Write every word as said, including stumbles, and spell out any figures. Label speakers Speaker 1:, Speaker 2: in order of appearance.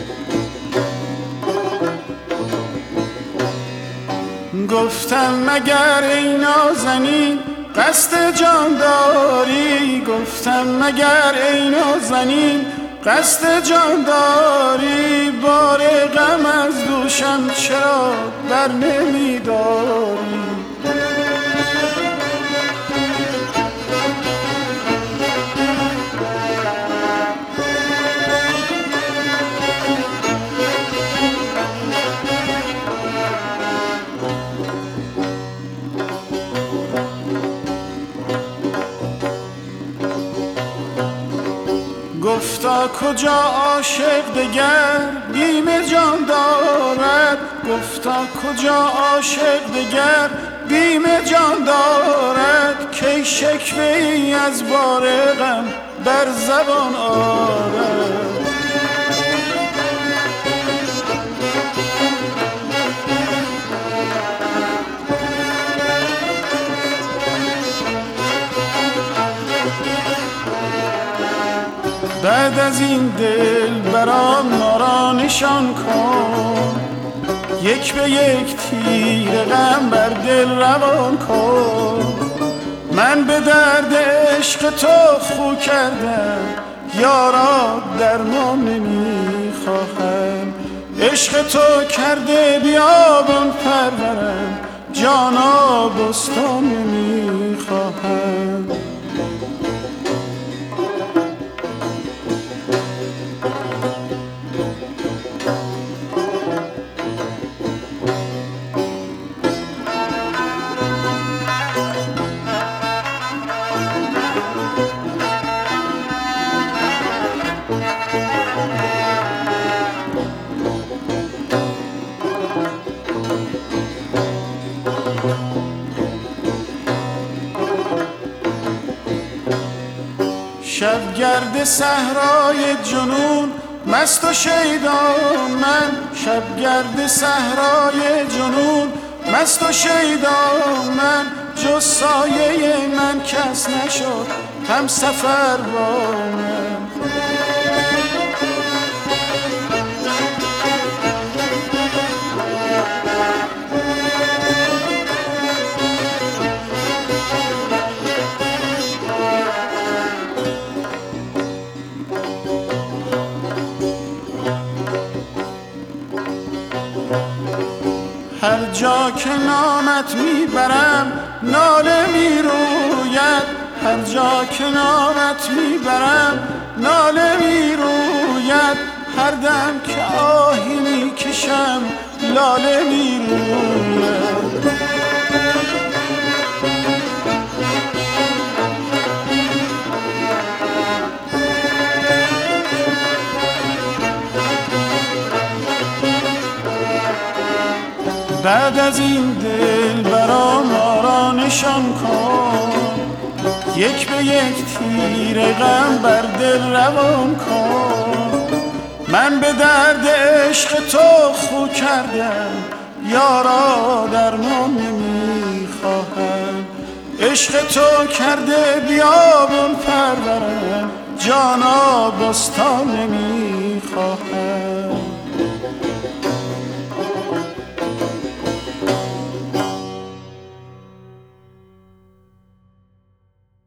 Speaker 1: گفتم مگر ای نازنین قصد جان داری، گفتم مگر ای نازنین قصد جان داری، بار غم از دوشم چرا بر نمی داری؟ گفتا کجا عاشق دگر بیم جان دارد، گفتا کجا عاشق دگر بیم جان دارد، کی شکوه ای از بار غم بر زبان آرد. بعد از این دل برام ما نشان کن، یک به یک تیر غم بر دل روان کن. من به درد عشق تو خو کردم، یارا درمان نمی خواهم. عشق تو کرده بیابان پرورم، جانا بستان نمی خواهم. شبگرد صحرای جنون مست و شیدا من، شبگرد صحرای جنون مست و شیدا من، جز سایه من کس نشد هم سفر با من. هر جا که نامت میبرم ناله میروید، هر جا که نامت میبرم ناله میروید، هر دم که آهی میکشم لاله میروید. بعد از این دل برام ما نشان کن، یک به یک تیر غم بر دل روان کن. من به درد عشق تو خو کردم، یارا درمان نمی خواهم. عشق تو کرده بیابون پرورم، جانا بستان نمی خواهم.